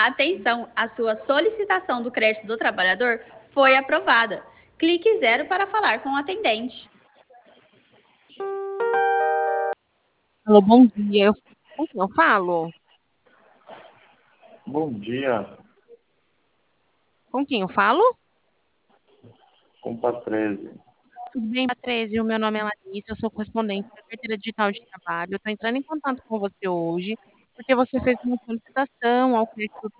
Atenção, a sua solicitação do crédito do trabalhador foi aprovada. Clique 0 para falar com o atendente. Alô, bom dia. Com quem eu falo? Bom dia, Com quem eu falo? com Patrese. Tudo bem, Patrícia? O meu nome é Larissa, eu sou correspondente da carteira digital de trabalho. Eu estou entrando em contato com você hoje, porque você fez uma solicitação ao crédito